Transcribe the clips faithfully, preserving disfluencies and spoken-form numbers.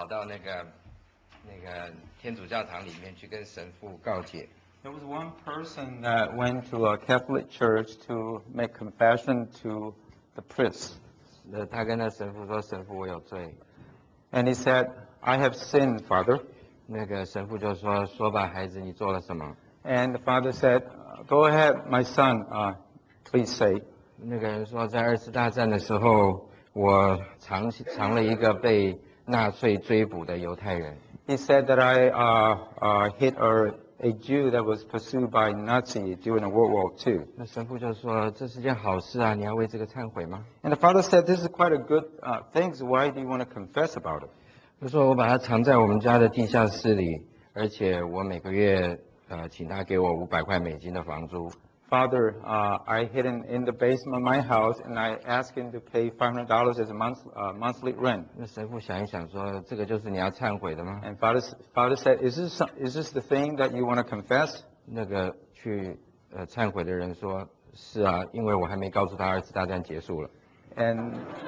跑到那个那个天主教堂里面去跟神父告解。 There was one person that went to a Catholic church to make confession to the priest. 那他跟那神父说：“神父，我有罪。” And he said, I have sinned, Father. 那个神父就说：“说吧，孩子，你做了什么？” And the father said, Go ahead, my son, uh, please say. 那个人说，在二次大战的时候，我藏藏了一个被纳粹追捕的犹太人。 He said that I uh, uh, hit a, a Jew that was pursued by Nazi during World War Two. 那神父就说：“这是件好事啊，你要为这个忏悔吗？” And the father said, This is quite a good uh, thing, so why do you want to confess about it? 他说：“我把它藏在我们家的地下室里，而且我每个月呃请他给我五百块美金的房租。” Father, uh, I hid him in the basement of my house, and I asked him to pay five hundred dollars as a month, uh, monthly rent. 那神父想一想说：“这个就是你要忏悔的吗 And father, father said, is this, some, is this the thing that you want to confess?？” 那个去呃忏悔的人说：“是啊，因为我还没告诉他二次大战结束了。” And,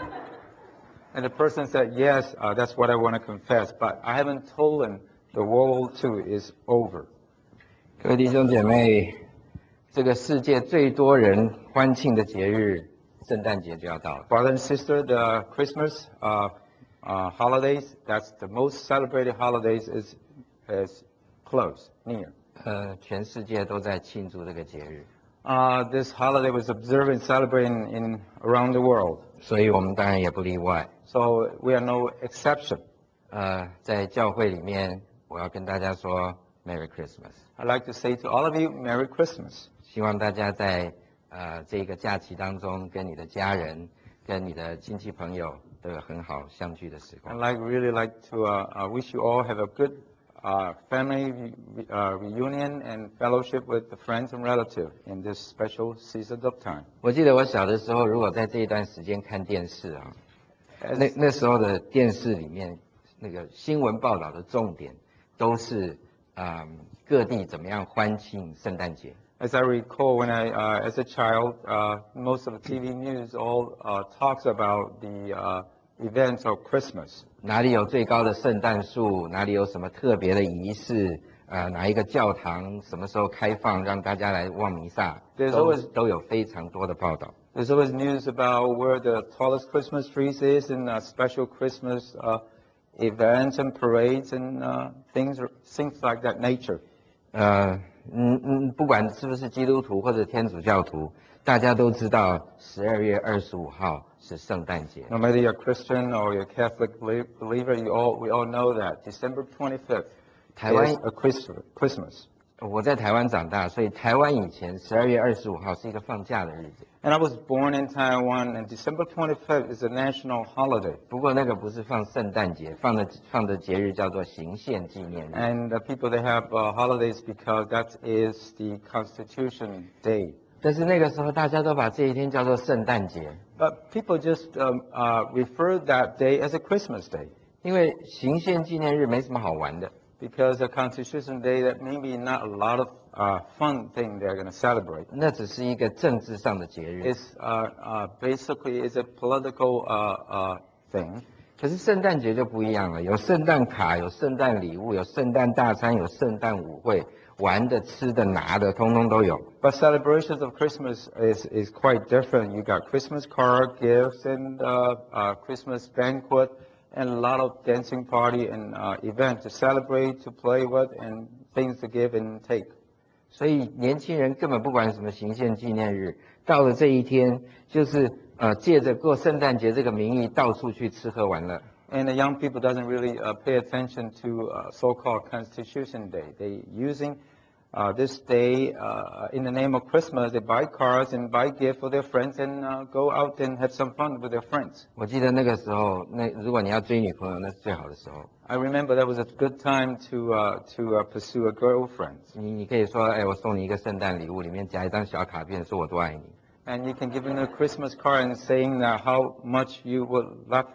and the person said, yes, uh, that's what I want to confess, but I haven't told him the World War Two is over. 各位弟兄姐妹，这个世界最多人欢庆的节日，圣诞节就要到了。 Brother and sister, the Christmas uh, uh, holidays, that's the most celebrated holidays is, is close, near. 呃，全世界都在庆祝这个节日， Uh, this holiday was observed and celebrated in, in around the world. 所以我们当然也不例外。 So we are no exception. 呃，在教会里面，我要跟大家说 Merry Christmas。 I'd like to say to all of you, Merry Christmas. 希望大家在呃这个假期当中，跟你的家人、跟你的亲戚朋友都有很好相聚的时 I'd 光。 like really like to uh, uh, wish you all have a good uh, family re- uh, reunion and fellowship with the friends and relatives in this special season of time. 我记得我小的时候，如果在这一段时间看电视啊， As, 那那时候的电视里面那个新闻报道的重点都是啊、嗯各地怎么样欢庆圣诞节。 as I recall, when I, uh, as a child, uh, most of the T V news all uh, talks about the uh, events of Christmas. 哪里有最高的圣诞树？哪里有什么特别的仪式？呃，哪一个教堂什么时候开放，让大家来望弥撒？ There's 都 always 都有非常多的报道。 There's always news about where the tallest Christmas trees is and uh, special Christmas uh, events and parades and uh, things, things like that nature. 呃，嗯嗯，不管是不是基督徒或者天主教徒，大家都知道十二月二十五号是圣诞节。 No matter you're Christian or you're Catholic belie- believer, you all, we all know that December twenty-fifth 台湾 is a Christ- Christmas. 我在台湾长大，所以台湾以前十二月二十五号是一个放假的日子。 And I was born in Taiwan, and December twenty-fifth is a national holiday. 不过那个不是放圣诞节，放的放的节日叫做行宪纪念日。 And the people, they have uh, holidays because that is the Constitution Day. 但是那个时候大家都把这一天叫做圣诞节， But people just um, uh, refer that day as a Christmas day. 因为行宪纪念日没什么好玩的。 Because the Constitution Day, that maybe not a lot of uh, fun thing they're going to celebrate. 那只是一个政治上的节日。 It's uh, uh, basically is a political uh, uh, thing. 可是圣诞节就不一样了，有圣诞卡，有圣诞礼物，有圣诞大餐，有圣诞舞会，玩的、吃的、拿的，通通都有。 But celebrations of Christmas is, is quite different. You got Christmas card, gifts, and uh, uh, Christmas banquet, and a lot of dancing party and uh, event to celebrate, to play with, and things to give and take. 所以年轻人根本不管什么行宪纪念日，到了这一天，就是呃借着过圣诞节这个名义，到处去吃喝玩乐。 And the young people doesn't really uh, pay attention to uh, so-called Constitution Day. They using uh, this day uh, in the name of Christmas. They buy cars and buy gifts for their friends and uh, go out and have some fun with their friends. 我记得那个时候，那如果你要追女朋友，那是最好的时候。 I remember that was a good time to uh, to uh, pursue a girlfriend. 你你可以说，哎，我送你一个圣诞礼物，里面夹一张小卡片，说我多爱你。 And you can give them a Christmas card and saying uh, how much you would love her.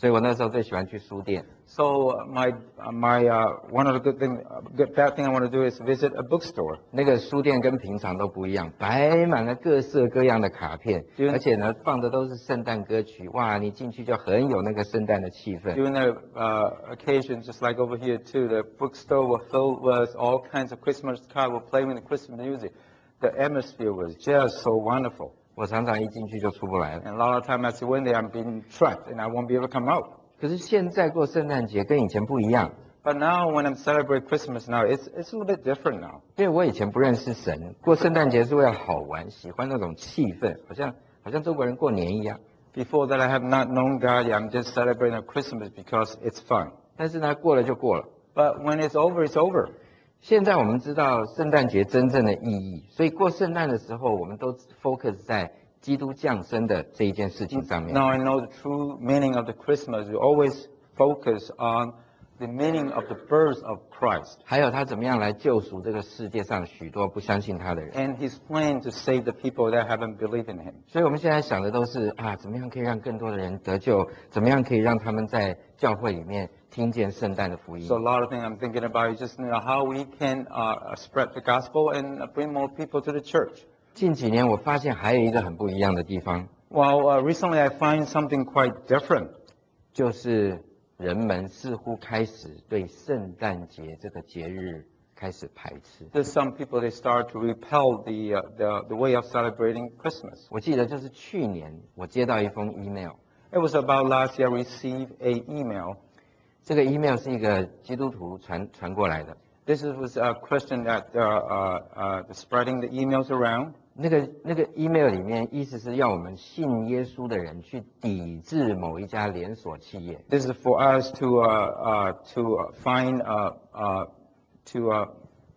所以我那时候最喜欢去书店。 So uh, my uh, my uh, one of the good thing, uh, good bad thing I want to do is visit a bookstore. 那个书店跟平常都不一样，摆满了各色各样的卡片， During- 而且呢放的都是圣诞歌曲，哇，你进去就很有那个圣诞的气氛。 During the uh, occasion, just like over here too, the bookstore was filled with all kinds of Christmas cards, were playing the Christmas music. The atmosphere was just so wonderful. 我常常一进去就出不来了。 And a lot of time I see when they I'm being trapped and I won't be able to come out. 可是现在过圣诞节跟以前不一样， But now when I'm celebrating Christmas now, it's it's a little bit different now. 因为我以前不认识神，过圣诞节是为了好玩，喜欢那种气氛，好像好像中国人过年一样。 Before that, I have not known God yet. I'm just celebrating Christmas because it's fun. 但是呢，过了就过了。 But when it's over, it's over. 现在我们知道圣诞节真正的意义，所以过圣诞的时候，我们都 focus 在基督降生的这一件事情上面。 Now I know the true meaning of the Christmas. We always focus on the meaning of the birth of Christ 还有他怎么样来救赎这个世界上许多不相信他的人。 and His plan to save the people that haven't believed in Him. 所以我们现在想的都是啊，怎么样可以让更多的人得救？怎么样可以让他们在教会里面听见圣诞的福音 So a？lot of things I'm thinking about is just you know, how we can uh, spread the gospel and bring more people to the church. 近几年我发现还有一个很不一样的地方， Well, uh, recently I find something quite different. 就是人们似乎开始对圣诞节这个节日开始排斥。 There's some people they start to repel the, uh, the the way of celebrating Christmas. 我记得就是去年我接到一封 email， It was about last year I received a email. 这个 email 是一个基督徒传传过来的。 This is- was a Christian that uh, uh, uh, spreading the emails around. 那个那个 email 里面意思是要我们信耶稣的人去抵制某一家连锁企业。 This is for us to uh, uh, to uh, find uh, uh, to uh,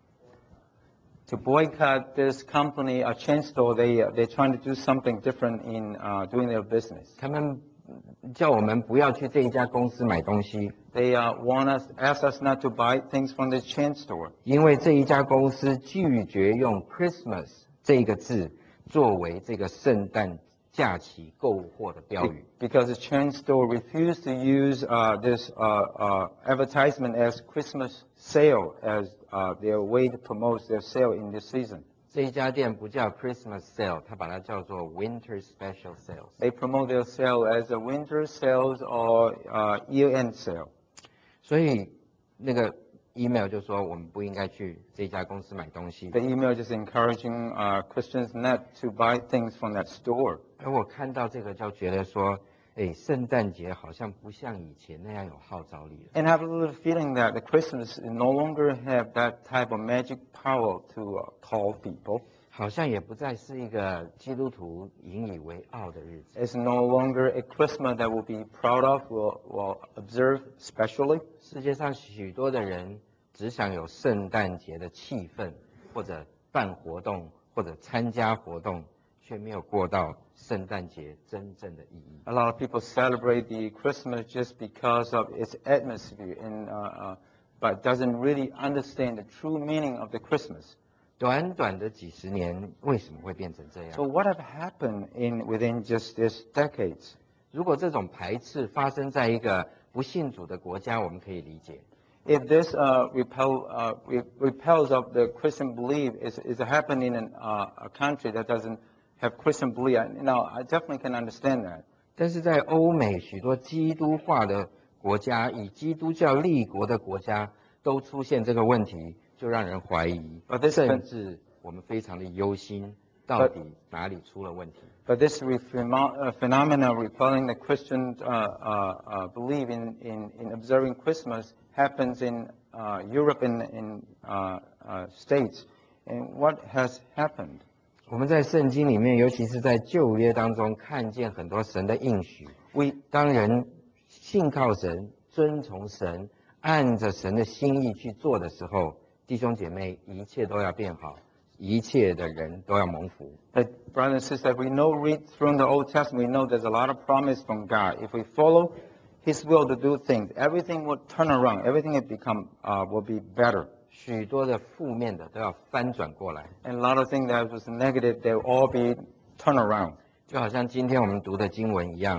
to boycott this company, a chain store. They uh, they're trying to do something different in uh, doing their business. 他们叫我们不要去这一家公司买东西， They uh, want us, ask us not to buy things from the chain store 因为这一家公司拒绝用 Christmas 这个字作为这个圣诞假期购货的标语。 because the chain store refused to use uh, this uh, uh, advertisement as Christmas sale as uh, their way to promote their sale in this season. 这一家店不叫 Christmas sale，它把它叫做 Winter Special Sales。 They promote their sale as a winter sales or uh, year-end sale. 所以那个 email 就说我们不应该去这家公司买东西。 The email just encouraging uh, Christians not to buy things from that store. 而我看到这个就觉得说，哎，圣诞节好像不像以前那样有号召力了。 And I have a little feeling that the Christmas no longer have that type of magic power to uh, call people. 好像也不再是一个基督徒引以为傲的日子。 It's no longer a Christmas that we'll be proud of, we'll, we'll observe specially. 世界上许多的人只想有圣诞节的气氛，或者办活动，或者参加活动，却没有过到圣诞节真正的意义。 A lot of people celebrate the Christmas just because of its atmosphere, and uh, uh, but doesn't really understand the true meaning of the Christmas. 短短的几十年，为什么会变成这 So 样？ what have happened in within just these decades? 如果这种排斥发生在一个不信主的国家，我们可以理解。 If this uh, repel, uh, re- repels of the Christian belief is, is happening in uh, a country that doesn't have Christian belief, I- you know, I definitely can understand that. 但是在欧美许多基督化的国家，以基督教立国的国家，都出现这个问题，就让人怀疑 But，this 甚至我们非常的忧心，到底哪里出了问题？ But this re- pheno- uh, phenomena of repelling the Christian uh, uh, uh, belief in, in, in observing Christmas happens in uh, Europe and in uh, uh, States. And what has happened? 我们在圣经里面，尤其是在旧约当中，看见很多神的应许。 We 当人信靠神、遵从神、按着神的心意去做的时候，弟兄姐妹，一切都要变好，一切的人都要蒙福。 But brothers and sisters, we know read through the Old Testament, we know there's a lot of promise from God. If we follow His will to do things, everything will turn around. Everything will become uh, will be better. 许多的负面的都要翻转过来， And a lot of things that was negative, they'll all be turned around. 就好像今天我们读的经文一样，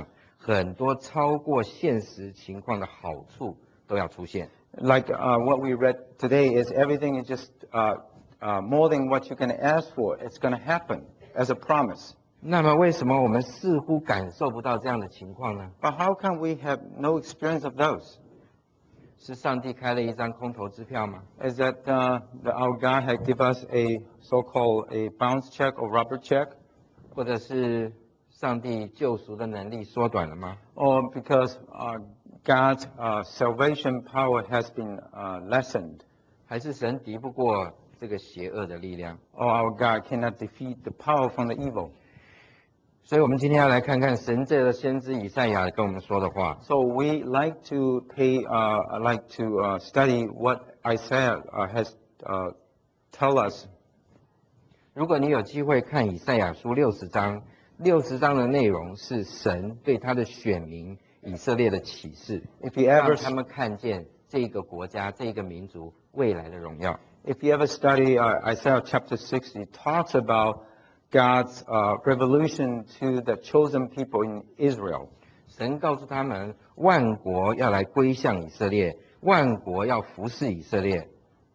很多超过现实情况的好处都要出现。 Like uh, what we read today is everything is just uh, uh, more than what you can ask for. It's going to happen as a promise. 那么为什么我们似乎感受不到这样的情况呢？ But how come we have no experience of those? 是上帝开了一张空头支票吗？ Is that uh, the, our God had give us a so-called a bounce check or rubber check? 或者是上帝救赎的能力缩短了吗？ Or because uh, God's uh, salvation power has been uh, lessened? 还是神敌不过这个邪恶的力量？ Or our God cannot defeat the power from the evil? 所以我们今天要来看看神借着先知以赛亚跟我们说的话。 So we like to pay, uh, like to uh, study what Isaiah uh, has uh, tell us. 如果你有机会看以赛亚书六十章，六十章的内容是神对他的选民以色列的启示， If you 让 ever 他们看见这个国家、这个民族未来的荣耀。 If you ever study uh, Isaiah chapter sixty, it talks about God's uh, revolution to the chosen people in Israel. 神告诉他们，万国要来归向以色列，万国要服侍以色列。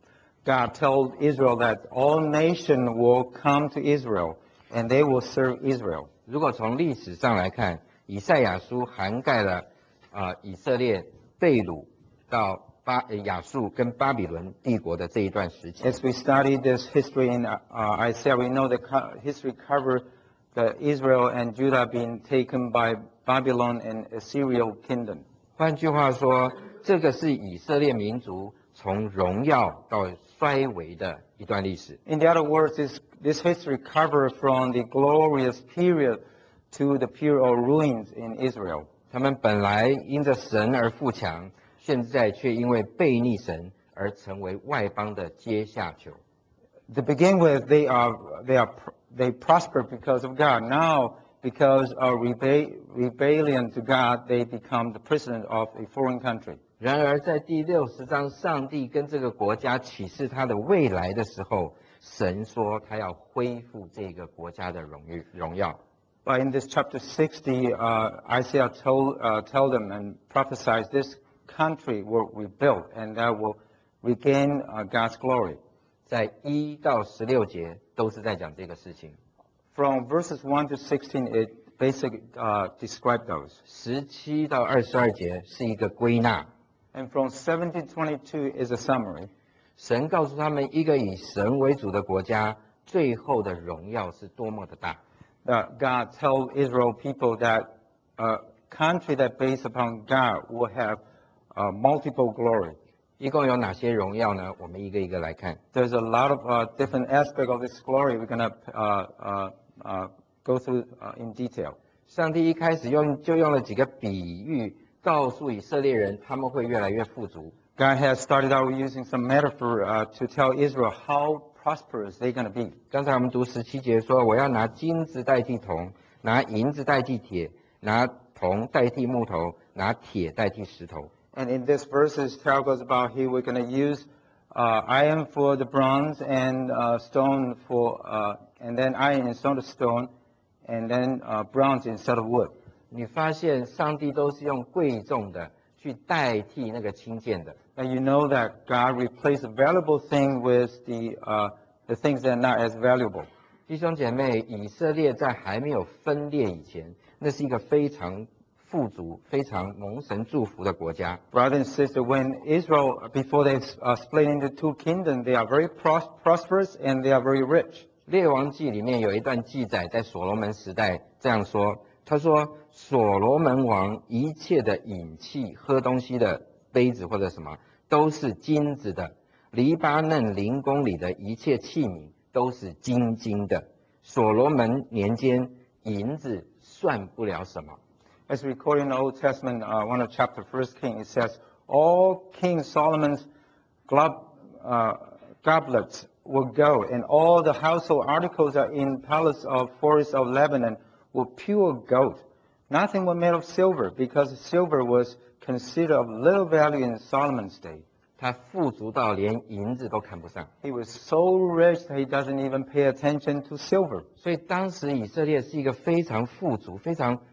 God told Israel that all nations will come to Israel and they will serve Israel. 如果从历史上来看，以赛亚书涵盖了啊、呃、以色列被掳到巴呃亚述跟巴比伦帝国的这一段时期。 As we study this history in uh, Isaiah, we know that co- history covered the Israel and Judah being taken by Babylon and Assyrian kingdom. 换句话说，这个是以色列民族从荣耀到衰微的一段历史。 In the other words, this, this history covered from the glorious period to the period of ruins in Israel. 他们本来因着神而富强，现在却因为背逆神而成为外邦的阶下囚。 To begin with, they are they are they prosper because of God. Now, because of rebe- rebellion to God, they become the prisoner of a foreign country. 然而，在第六十章，上帝跟这个国家启示他的未来的时候，神说他要恢复这个国家的荣誉荣耀。 But in this chapter sixty, uh, Isaiah told uh, tell them and prophesied this country will rebuild and that will regain uh, God's glory. 在一到十六节都是在讲这个事情。 From verses one to sixteen, it basically uh, describes those. 十七到二十二节是一个归纳， And from seventeen to twenty-two is a summary. 神告诉他们，一个以神为主的国家，最后的荣耀是多么的大。 That God told Israel people that a country that based upon God will have uh, multiple glory. 一共有哪些荣耀呢？我们一个一个来看。 There's a lot of uh, different aspects of this glory. We're going to uh, uh, uh, go through uh, in detail. 上帝一开始用就用了几个比喻，告诉以色列人他们会越来越富足。 God has started out using some metaphor uh, to tell Israel how prosperous they're going to be. 刚才我们读十七节说，我要拿金子代替铜，拿银子代替铁，拿铜代替木头，拿铁代替石头。 And in this verses tells us about here we're going to use uh, iron for the bronze and uh, stone for, uh, and then iron instead of stone, and then uh, bronze instead of wood. 你发现上帝都是用贵重的去代替那个轻贱的。 And you know that God replaced a valuable thing with the uh, the things that are not as valuable. 弟兄姐妹，以色列在还没有分裂以前，那是一个非常富足、非常蒙神祝福的国家。 Brothers and sisters, when Israel, before they uh, split into two kingdoms, they are very pros- prosperous and they are very rich. 列王记里面有一段记载，在所罗门时代这样说：他说，所罗门王一切的饮器、喝东西的杯子或者什么，都是金子的；黎巴嫩林宫里的一切器皿都是金金的。所罗门年间，银子算不了什么。 As recorded in the Old Testament, uh, one of chapter First King, it says, all King Solomon's glob, uh, goblets will go, and all the household articles are in palace of forest of Lebanon were pure gold. Nothing was made of silver, because silver was considered of little value in Solomon's day. 他富足到连银子都看不上， He was so rich that he doesn't even pay attention to silver. 所以当时以色列是一个非常富足、非常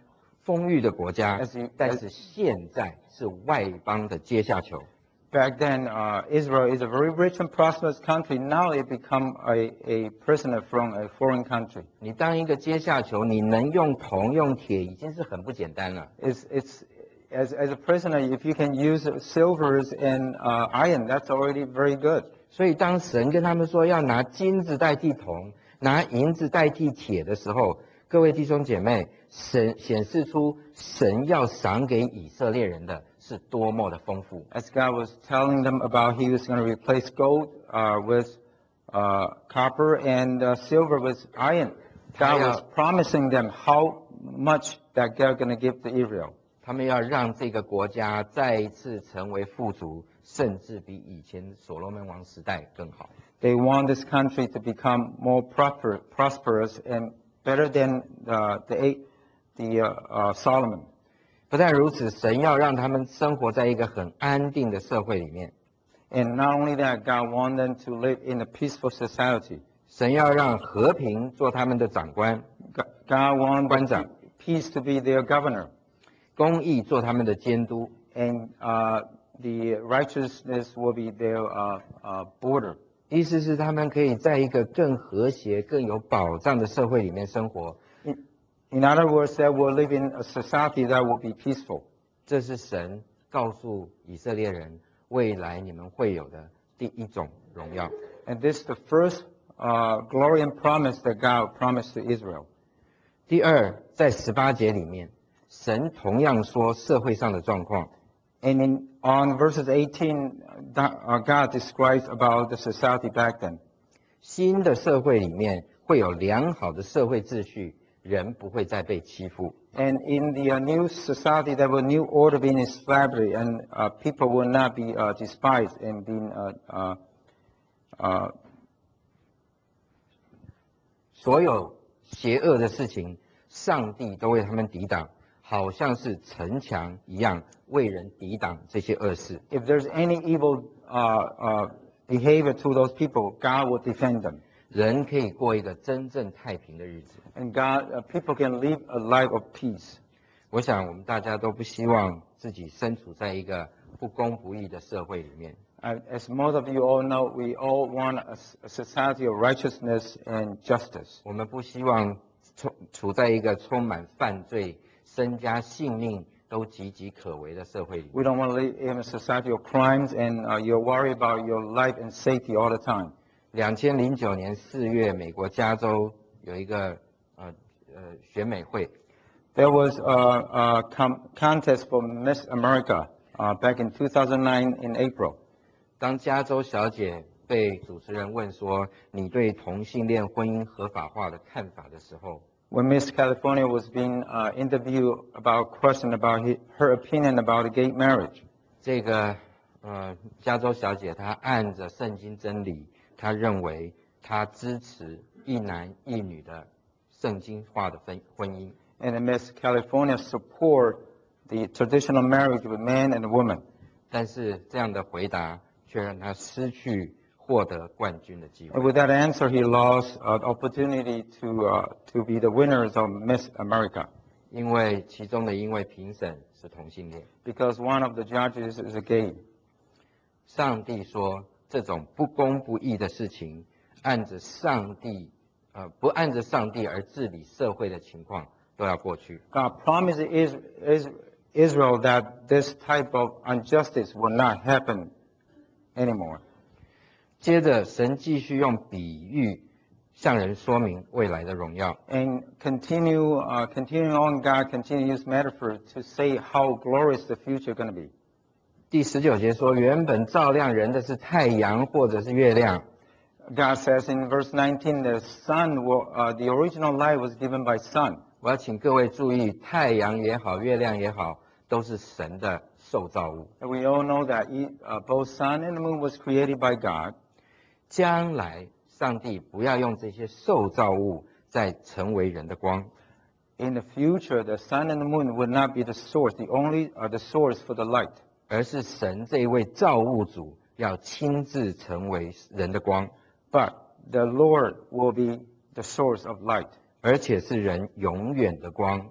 丰裕的国家 As you-， 但是现在是外邦的阶下囚。 Back then, uh, Israel is a very rich and prosperous country. Now it become a, a prisoner from a foreign country. 你当一个阶下囚，你能用铜用铁已经是很不简单了。 It's, it's, as, as a prisoner, if you can use silvers and uh, iron, that's already very good. 所以当神跟他们说要拿金子代替铜，拿银子代替铁的时候，各位弟兄姐妹，神显示出神要赏给以色列人的是多么的丰富。 As God was telling them about He was going to replace gold uh, with uh, copper and uh, silver with iron, God was promising them how much that God going to give to Israel. 他们要让这个国家再一次成为富足，甚至比以前所罗门王时代更好。 They want this country to become more proper, prosperous and better than uh, the the uh, uh, Solomon. 不但如此，神要让他们生活在一个很安定的社会里面。 And not only that, God wants them to live in a peaceful society. 神要让和平做他们的长官， God wants 官长， peace to be their governor. 公义做他们的监督， And uh, the righteousness will be their uh, uh, border. 意思是他们可以在一个更和谐、更有保障的社会里面生活。 In, in other words, that we'll live in a society that will be peaceful. 这是神告诉以色列人，未来你们会有的第一种荣耀。 And this is the first uh, glory and promise that God promised to Israel. 第二，在十八节里面，神同样说社会上的状况。 And in, on verses eighteen, uh, God describes about the society back then. 新的社会里面会有良好的社会秩序，人不会再被欺负。 And in the uh, new society, there will new order being established, and uh, people will not be uh, despised and being uh, uh, uh, 所有邪恶的事情，上帝都为他们抵挡，好像是城墙一样，为人抵挡这些恶事。 if there's any evil uh, uh, behavior to those people, God will defend them. 人可以过一个真正太平的日子。 And God, uh, people can live a life of peace. 我想我们大家都不希望自己身处在一个不公不义的社会里面。 Uh, as most of you all know, we all want a, a society of righteousness and justice. 我们不希望处处在一个充满犯罪、身家性命都岌岌可危的社会里面。 We don't want to live in a society of crimes and uh, you're worried about your life and safety all the time. 两千零九年四月，美国加州有一个呃呃选美会， There was a, a com- contest for Miss America uh, back in two thousand nine in April. 当加州小姐被主持人问说你对同性恋婚姻合法化的看法的时候， When Miss California was being uh, interviewed about question about he, her opinion about gay marriage, 这个呃加州小姐她按着圣经真理，她认为她支持一男一女的圣经化的婚婚姻。 and Miss California support the traditional marriage with man and woman. 但是这样的回答却让她失去获得冠军的机 And 会， with that answer, he lost uh, the opportunity to uh, to be the winners of Miss America 因为其中的因为评审是同性恋。 because one of the judges is a gay. 上帝说，这种不公不义的事情，按着上帝，呃，不按着上帝而治理社会的情况，都要过去。 God promised is, is, Israel that this type of injustice will not happen anymore. 接着，神继续用比喻向人说明未来的荣耀。 And continue, uh, continuing on, God continues metaphor to say how glorious the future going to be. 第十九节说，原本照亮人的是太阳或者是月亮， God says in verse nineteen, the sun will, uh, the original light was given by sun. 我要请各位注意，太阳也好，月亮也好，都是神的受造物。 And we all know that e- uh, both sun and the moon was created by God. 将来上帝不要用这些受造物再成为人的光， In the future, the sun and the moon would not be the source, the only uh, the source for the light. 而是神这一位造物主要亲自成为人的光， But the Lord will be the source of light. 而且是人永远的光。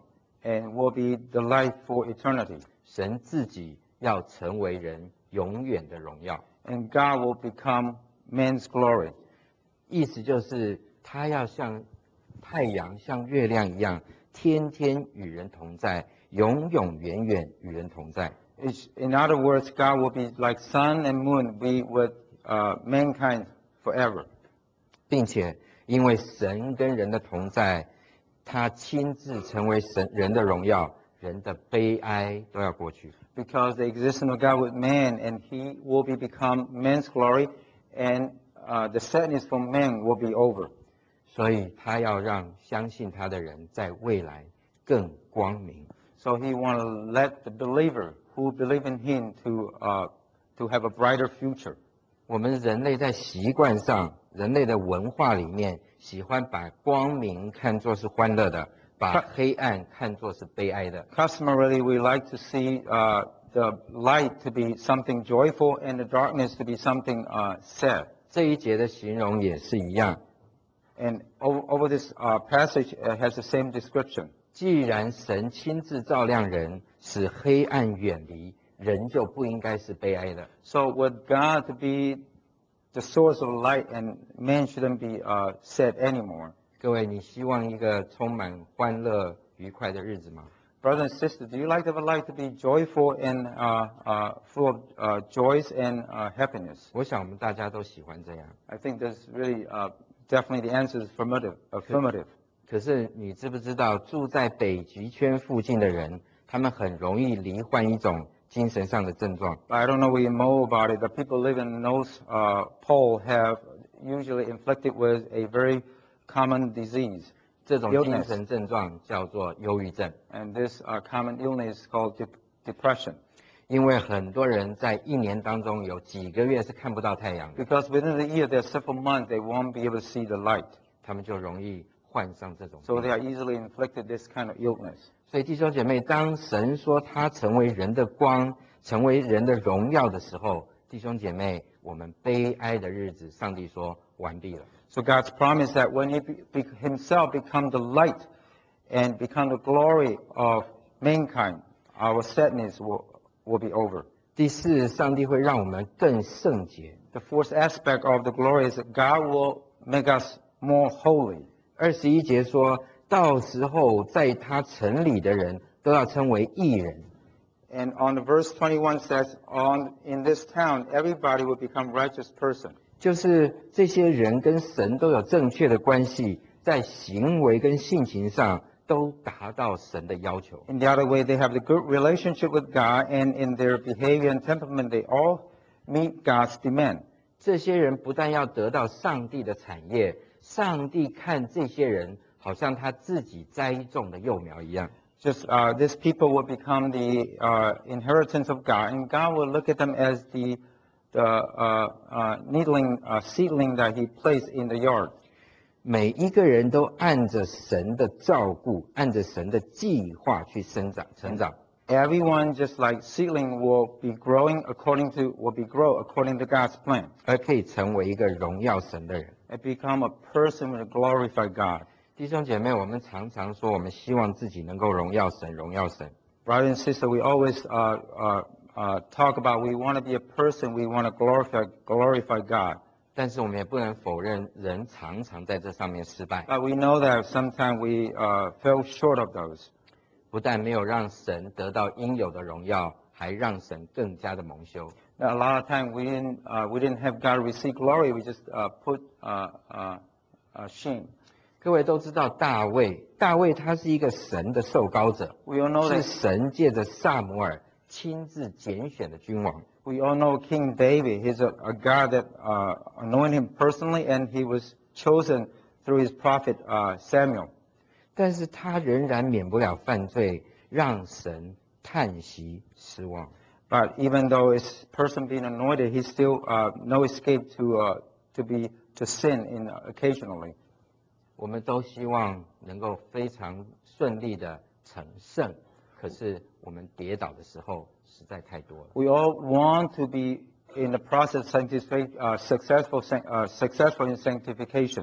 and will be the light for eternity. 神自己要成为人永远的荣耀。 And God will become man's glory. 意思就是他要像太阳、像月亮一样，天天与人同在，永永远远与人同在。 It's, in other words, God will be like sun and moon, be with uh, mankind forever. 并且因为神跟人的同在，他亲自成为神人的荣耀，人的悲哀都要过去。 Because the existence of God with man, and He will be become man's glory, and uh, the sadness from man will be over. 所以他要让相信他的人在未来更光明。 So He want to let the believer who believe in Him to uh, to have a brighter future. 我们人类在习惯上，人类的文化里面，喜欢把光明看作是欢乐的，把黑暗看作是悲哀的。 Customarily, we like to see uh, the light to be something joyful and the darkness to be something uh, sad. 这一节的形容也是一样。 And over, over this uh, passage uh, has the same description. 既然神亲自照亮人，使黑暗远离，人就不应该是悲哀的。 So with God to be the source of light, and man shouldn't be uh, sad anymore. 各位，你希望一个充满欢乐、愉快的日子吗？ Brothers and sisters, do you like to have a life to be joyful and uh, uh, full of uh, joys and uh, happiness? 我想我们大家都喜欢这样。 I think there's really uh, definitely the answer is affirmative. affirmative. 可是你知不知道，住在北极圈附近的人，他们很容易罹患一种精神上的症状。 I don't know what you know about it. The people living in those uh, pole have usually inflicted with a very common disease, 这种精 illness. 神症状叫做忧郁症。 And this uh, common illness is called de- depression. 因为很多人在一年当中有几个月是看不到太阳的， Because within the year, there's several months they won't be able to see the light. 他们就容易患上这种 So 病。 they are easily inflicted this kind of illness. 所以弟兄姐妹，当神说他成为人的光，成为人的荣耀的时候，弟兄姐妹，我们悲哀的日子，上帝说完毕了。 So God's promise that when He be, be, Himself become the light and become the glory of mankind, our sadness will, will be over. 第四，上帝会让我们更圣洁。 The fourth aspect of the glory is that God will make us more holy. 二十一节说，到时候在他城里的人都要称为义人。 And on the verse twenty-one says, on in this town, everybody will become righteous person. 就是这些人跟神都有正确的关系，在行为跟性情上都达到神的要求。 In the other way, they have the good relationship with God, and in their behavior and temperament, they all meet God's demand. 这些人不但要得到上帝的产业，上帝看这些人好像他自己栽种的幼苗一样。 Just uh, these people will become the uh, inheritance of God, and God will look at them as the the uh, uh, needling uh, seedling that He placed in the yard. 每一个人都按着神的照顾，按着神的计划去生长成长。 Everyone, just like seedling, will be growing according to will be grow according to God's plan, 而可以成为一个荣耀神的人。 and become a person who will glorify God. 弟兄姐妹，我们常常说，我们希望自己能够荣耀神，荣耀神。 Brother and sister, we always uh, uh, uh, talk about we want to be a person, we want to glorify glorify God. 但是我们也不能否认，人常常在这上面失败， But we know that sometimes we uh, fell short of those. 不但没有让神得到应有的荣耀，还让神更加的蒙羞。 Now, a lot of times we didn't uh, we didn't have God receive glory. We just uh, put uh, uh, uh, shame. 各位都知道大卫，大卫他是一个神的受膏者， We all know 是 that. 神借着撒母耳亲自拣选的君王。 We all know King David. He's a, a God that uh, anointed him personally, and he was chosen through his prophet uh, Samuel. 但是他仍然免不了犯罪，让神叹息失望。 But even though his person being anointed, he still uh, no escape to uh, to be to sin in uh, occasionally. 我们都希望能够非常顺利的成圣，可是我们跌倒的时候实在太多了。 We all want to be in the process of sanctification, uh, successful, san- uh, successful in sanctification.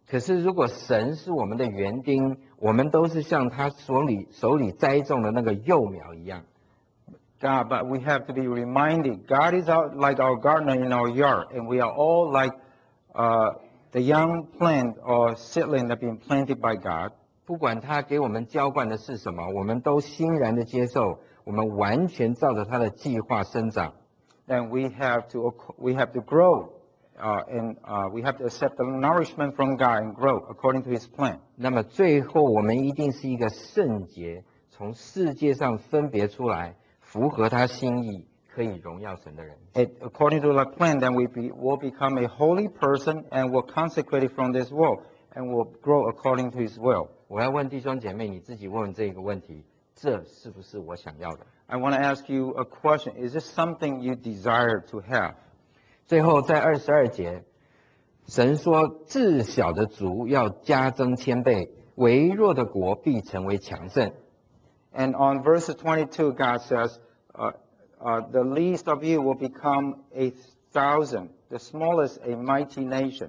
可是如果神是我们的园丁，我们都是像他手里手里栽种的那个幼苗一样。 God, but we have to be reminded, God is out like our gardener in our yard, and we are all like uh, the young plant or seedling that being planted by God. 不管他给我们浇灌的是什么，我们都欣然的接受，我们完全照着他的计划生长。 Then we have to we have to grow, uh, and uh, we have to accept the nourishment from God and grow according to His plan. 那么最后我们一定是一个圣洁，从世界上分别出来，符合他心意，可以荣耀神的人。 It, according to the plan, then we be, will become a holy person and will consecrate it from this world and will grow according to His will. 我要问弟兄姐妹，你自己问问这个问题：这是不是我想要的？ I want to ask you a question. Is this something you desire to have? 最后在二十二节，神说：至小的族要加增千倍，微弱的国必成为强盛。 And on verse twenty-two, God says, uh, uh, the least of you will become a thousand, the smallest a mighty nation.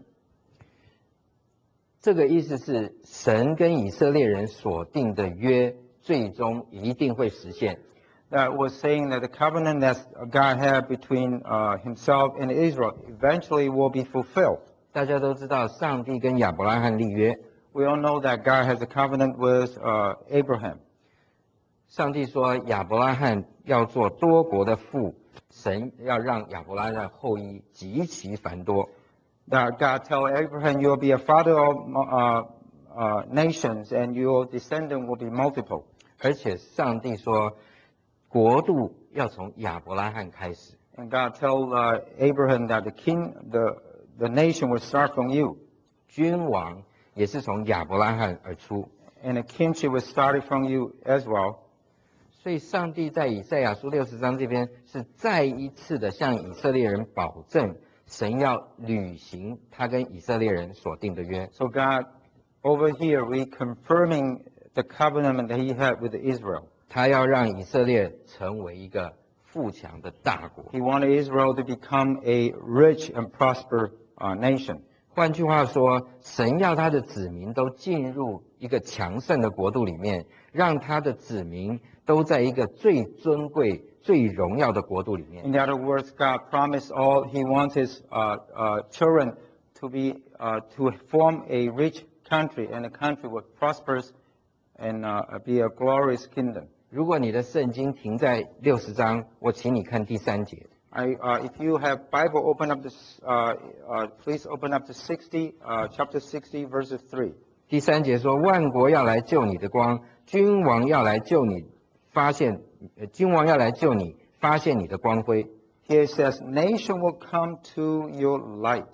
这个意思是，神跟以色列人所定的约，最终一定会实现。 That was saying that the covenant that God had between uh, Himself and Israel eventually will be fulfilled. 大家都知道，上帝跟亚伯拉罕立约， We all know that God has a covenant with uh, Abraham. 上帝说亚伯拉罕要做多国的父，神要让亚伯拉罕的后裔极其繁多。 That God tell Abraham, you will be a father of uh, uh, nations, and your descendant will be multiple. 而且上帝说，国度要从亚伯拉罕开始。 And God tell uh, Abraham that the king, the the nation will start from you, 君王也是从亚伯拉罕而出。 and the kingship will start from you as well. 所以，上帝在以赛亚书六十章这边是再一次的向以色列人保证，神要履行他跟以色列人所定的约。 So God, over here, we confirming the covenant that He had with Israel. 他要让以色列成为一个富强的大国。 He wanted Israel to become a rich and prosper uh, nation. 换句话说，神要他的子民都进入一个强盛的国度里面，让他的子民都在一个最尊贵、最荣耀的国度里面。 In other words, God promised all He wants His uh, uh, children to be uh, to form a rich country, and a country that prospers and uh, be a glorious kingdom. 如果你的圣经停在六十章，我请你看第三节。 I, uh, if you have Bible, open up this. Uh, uh, please open up to sixty, uh, chapter sixty, verses three. 第三节说：万国要来救你的光，君王要来救你，发现，呃，君王要来救你，发现你的光辉。 Here it says, "Nation will come to your light,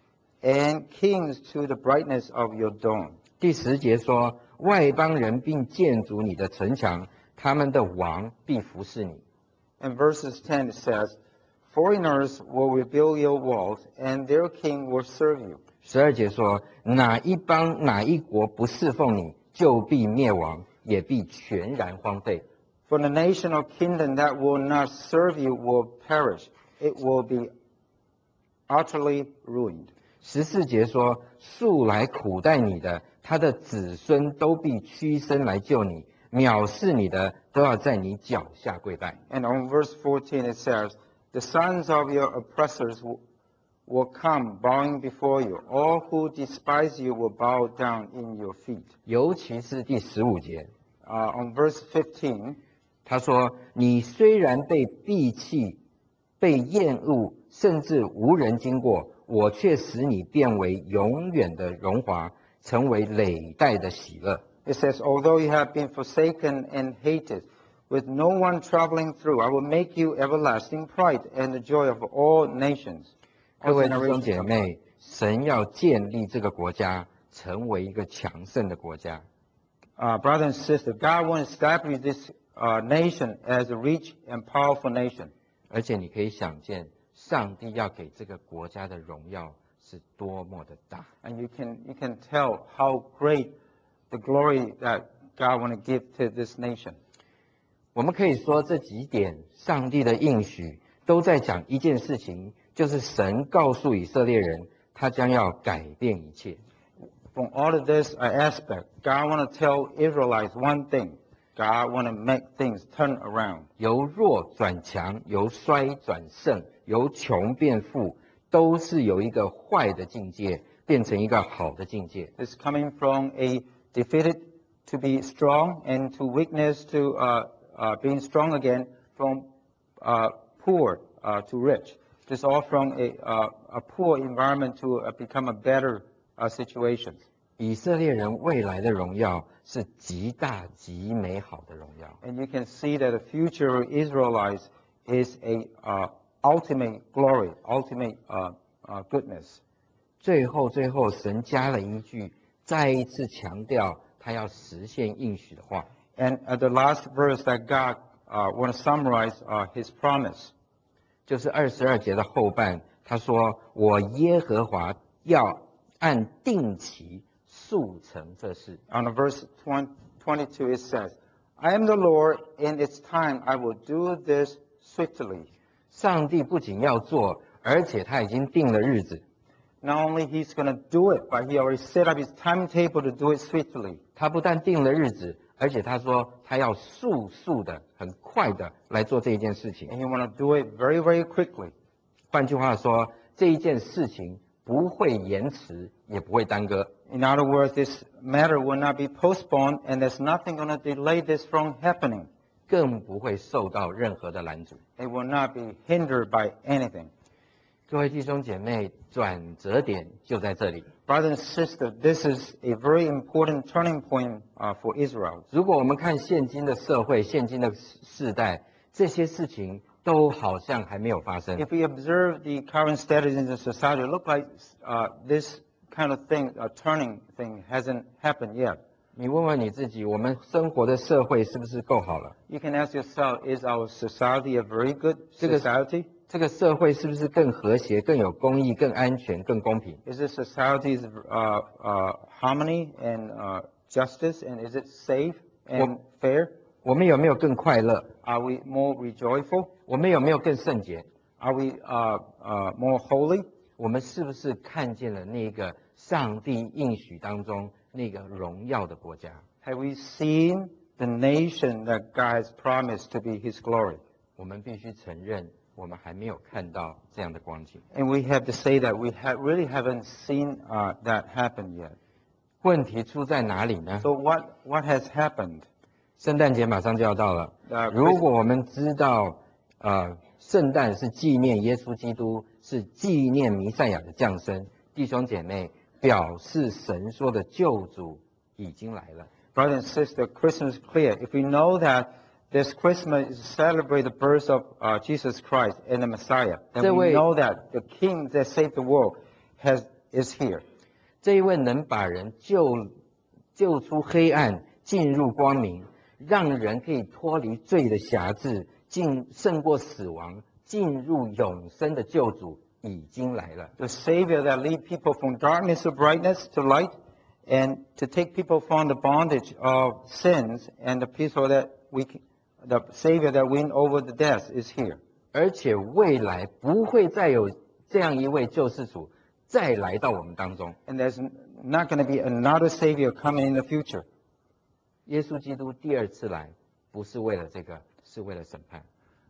and kings to the brightness of your dawn." 第十节说：外邦人并建筑你的城墙，他们的王必服侍你。 And verses ten it says, "Foreigners will rebuild your walls, and their king will serve you." 十二节说：哪一邦哪一国不侍奉你，就必灭亡，也必全然荒废。 For the nation or kingdom that will not serve you will perish; it will be utterly ruined. 十四节说：素来苦待你的，他的子孙都必屈身来救你；藐视你的，都要在你脚下跪拜。 And on verse fourteen it says, "The sons of your oppressors will, will come bowing before you. All who despise you will bow down in your feet." 尤其是第十五节， Uh, on verse fifteen, 他说：你虽然被鄙弃、被厌恶，甚至无人经过，我却使你变为永远的荣华，成为累代的喜乐。 it says, "Although you have been forsaken and hated, with no one traveling through, I will make you everlasting pride and the joy of all nations." 各 All 位弟兄 generations 姐 of- 妹，神要建立这个国家，成为一个强盛的国家。 Uh, brother and sister, God will establish this uh, nation as a rich and powerful nation. 而且你可以想见，上帝要给这个国家的荣耀是多么的大。 And you can, you can tell how great the glory that God want to give to this nation. 我们可以说这几点上帝的应许都在讲一件事情，就是神告诉以色列人，他将要改变一切。 from all of this uh, aspect, God want to tell Israelites one thing. God want to make things turn around. 由弱转强，由衰转盛，由穷变富，都是有一个坏的境界变成一个好的境界。 It's coming from a defeated to be strong and to weakness to uh, uh, being strong again, from uh, poor uh, to rich. It's all from a, uh, a poor environment to uh, become a better uh, situation. 以色列人未来的荣耀是极大极美好的荣耀。 And you can see that the future Israelites is a uh, ultimate glory, ultimate uh, uh, goodness. 最后，最后，神加了一句，再一次强调他要实现应许的话， And at the last verse that God uh, want to summarize uh, His promise. 就是二十二节的后半，他说：“我耶和华要按定期速成这事。” On the verse twenty-two, it says, I am the Lord, in its time I will do this swiftly. 上帝不仅要做，而且他已经定了日子。 Not only He's going to do it, but He already set up His timetable to do it swiftly. 他不但定了日子，而且他说他要速速的、很快的来做这一件事情。 And He want to do it very, very quickly. 换句话说，这一件事情不会延迟，也不会耽搁。 In other words, this matter will not be postponed, and there's nothing going to delay this from happening. 更不会受到任何的拦阻。 It will not be hindered by anything. 各位弟兄姐妹，转折点就在这里。 Brothers and sisters, this is a very important turning point uh, for Israel. 如果我们看现今的社会、现今的世代，这些事情都好像还没有发生。 If we observe the current status in the society, it looks like uh, this kind of thing, a turning thing, hasn't happened yet. 你问问你自己，我们生活的社会是不是够好了？ You can ask yourself, is our society a very good 这个 society? 这个社会是不是更和谐、更有公义、更安全、更公平？ Is this society's uh, uh, harmony and uh, justice, and is it safe and fair? 我们有没有更快乐？ Are we more rejoiceful? 我们有没有更圣洁？ Are we uh, uh, more holy? 我们是不是看见了那个上帝应许当中那个荣耀的国家？ Have we seen the nation that God has promised to be His glory? 我们必须承认，我们还没有看到这样的光景。 And we have to say that we ha- really haven't seen uh, that happen yet. 问题出在哪里呢？ So what, what has happened? 圣诞节马上就要到了。 Uh, 如果我们知道，呃，圣诞是纪念耶稣基督，是纪念弥赛亚的降生，弟兄姐妹，表示神说的救主已经来了。 Brother and sister, Christmas is clear. If we know that this Christmas is to celebrate the birth of uh, Jesus Christ and the Messiah, then 这 we 位- know that the King that saved the world has, is here. 这一位能把人救救出黑暗，进入光明，让人可以脱离罪的辖制，进胜过死亡，进入永生的救主已经来了。 The Savior that lead people from darkness to brightness to light, and to take people from the bondage of sins, and the people that we, can- the Savior that win over the death is here. 而且未来不会再有这样一位救世主再来到我们当中。 And there's n- not going to be another Savior coming in the future. 耶稣基督第二次来，不是为了这个，是为了审判。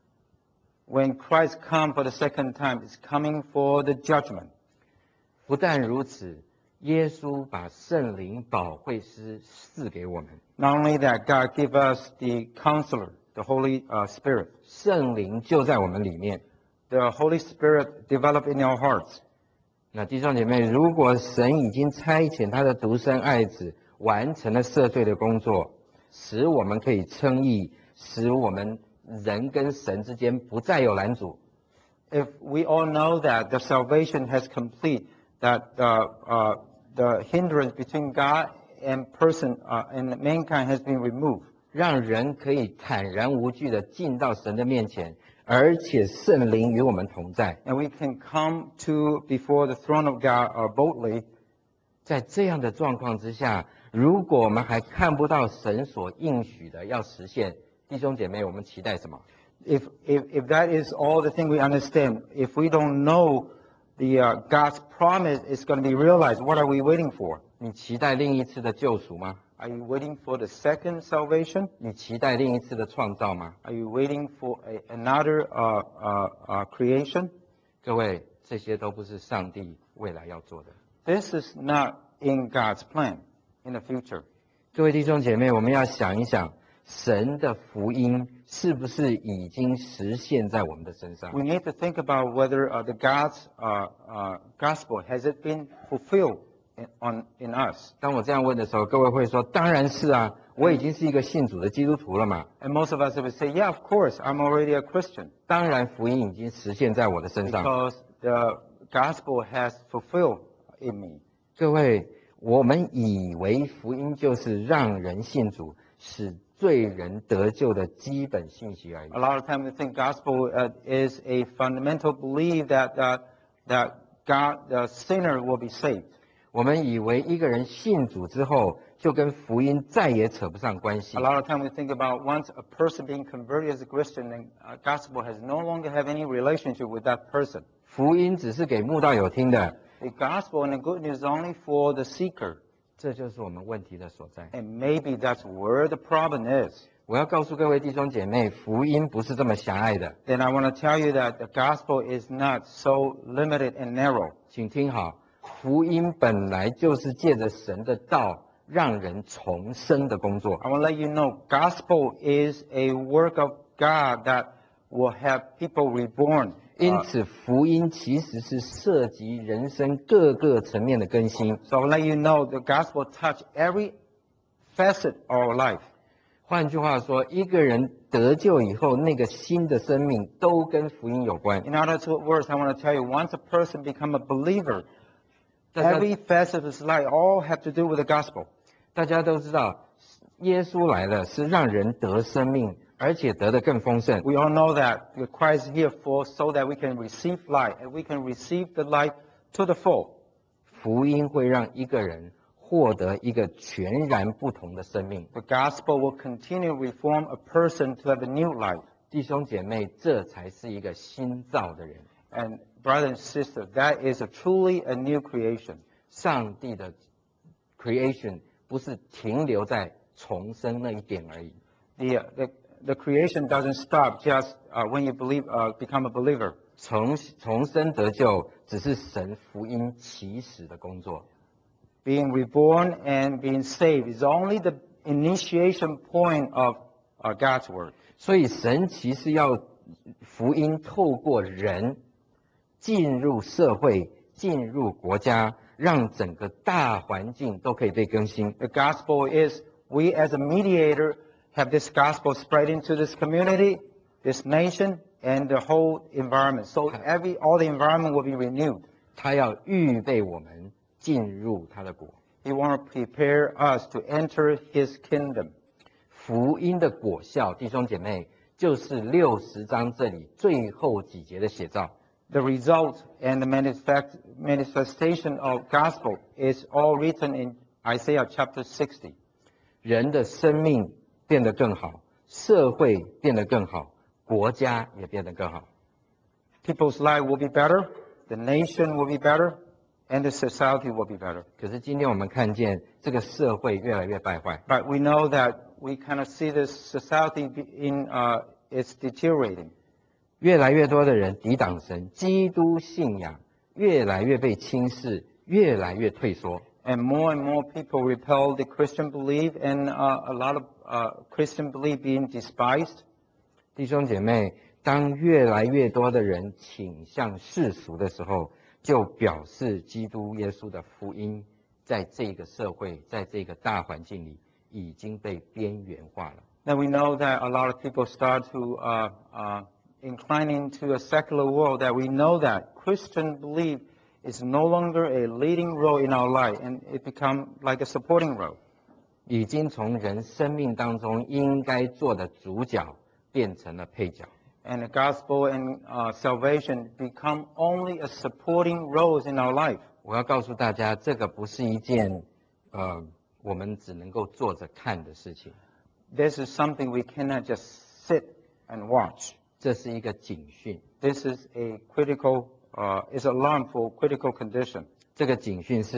When Christ comes for the second time, it's coming for the judgment. 不但如此，耶稣把圣灵保惠师赐给我们， Not only that, God give us the Counselor, the Holy uh, Spirit. 圣灵就在我们里面。 The Holy Spirit develop in our hearts. 那弟兄姐妹，如果神已经差遣他的独生爱子，完成了赦罪的工作，使我们可以称义，使我们人跟神之间不再有拦阻， If we all know that the salvation has complete, that the, uh, the hindrance between God and person uh, and mankind has been removed, 让人可以坦然无惧的进到神的面前，而且圣灵与我们同在。 and we can come to before the throne of God uh, boldly. 在这样的状况之下，如果我们还看不到神所应许的要实现，弟兄姐妹，我们期待什么？ If, if, if that is all the thing we understand, if we don't know the uh, God's promise is going to be realized, what are we waiting for? 你期待另一次的救赎吗？ Are you waiting for the second salvation? 你期待另一次的创造吗？ Are you waiting for a, another uh, uh, uh, creation? 各位，这些都不是上帝未来要做的。 This is not in God's plan in the future. 各位弟兄姐妹，我们要想一想，神的福音是不是已经实现在我们的身上？ We need to think about whether uh, the God's uh, uh, gospel has it been fulfilled in, on in us. 当我这样问的时候，各位会说：“当然是啊，我已经是一个信主的基督徒了嘛， And most of us would say, yeah, of course, I'm already a Christian 当然福音已经实现在我的身上。” because the gospel has fulfilled in me. 各位，我们以为福音就是让人信主，使罪人得救的基本信息而已 A。lot of time we think gospel uh, is a fundamental belief that uh, that God, the sinner, will be saved. 我们以为一个人信主之后，就跟福音再也扯不上关系 A。lot of time we think about once a person being converted as a Christian, then uh, gospel has no longer have any relationship with that person. 福音只是给慕道友听的， The gospel and the good news is only for the seeker. 这就是我们问题的所在。 And maybe that's where the problem is. 我要告诉各位弟兄姐妹，福音不是这么狭隘的， Then I want to tell you that the gospel is not so limited and narrow. 请听好，福音本来就是借着神的道让人重生的工作。 I want to let you know, gospel is a work of God that will have people reborn. 因 Uh, 此，福音其实是涉及人生各个层面的更新。 so I'll let you know, the gospel touch every facet of our life. 换句话说，一个人得救以后，那个新的生命都跟福音有关。 In other two words, I want to tell you, once a person become a believer, 大家 every facet of his life all have to do with the gospel. 大家都知道，耶稣来了是让人得生命，而且得的更丰盛。 We all know that the Christ is here for so that we can receive life, and we can receive the life to the full. 福音会让一个人获得一个全然不同的生命。 The gospel will continue to reform a person to have a new life. 弟兄姐妹，这才是一个新造的人。 And brother and sister, that is a truly a new creation. 上帝的 creation 不是停留在重生那一点而已。 The, uh, the, the creation doesn't stop just uh, when you believe, uh, become a believer. 重重生得救只是神福音起始的工作。 Being reborn and being saved is only the initiation point of uh, God's work. 所以神其实要福音透过人进入社会、进入国家，让整个大环境都可以被更新。 The gospel is we as a mediator have this gospel spread into this community, this nation, and the whole environment. So every all the environment will be renewed. 他要预备我们进入他的国。 He want to prepare us to enter His kingdom. 福音的果效，弟兄姐妹，就是六十章这里最后几节的写照。 The result and the manifest, manifestation of gospel is all written in Isaiah chapter sixty. 人的生命变得更好，社会变得更好，国家也变得更好。 People's life will be better, the nation will be better, and the society will be better. 可是今天我们看见这个社会越来越败坏， But we know that we kind of see this society be- in uh, it's deteriorating. 越来越多的人抵挡神，基督信仰越来越被轻视，越来越退缩。 And more and more people repel the Christian belief, and uh, a lot of uh, Christian belief being despised. 弟兄姐妹，当越来越多的人倾向世俗的时候，就表示基督耶稣的福音在这个社会，在这个大环境里已经被边缘化了。 Then we know that a lot of people start to uh, uh, incline into a secular world, that we know that Christian belief is no longer a leading role in our life, and it become like a supporting role. 已经从人生命当中应该做的主角变成了配角。 And the gospel and uh, salvation become only a supporting roles in our life. 我要告诉大家，这个不是一件呃我们只能够坐着看的事情， This is something we cannot just sit and watch. 这是一个警讯。 This is a critical, uh, is alarm for critical condition. 这个警讯是